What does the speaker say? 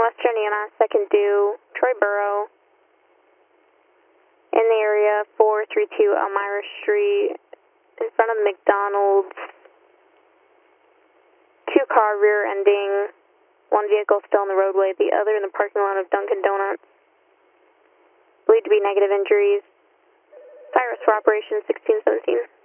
Western EMS, I can do Troy Borough in the area 432 Elmira Street in front of McDonald's. 2-car rear ending, one vehicle still on the roadway, the other in the parking lot of Dunkin' Donuts. Believed to be negative injuries. Cyrus for operation 1617.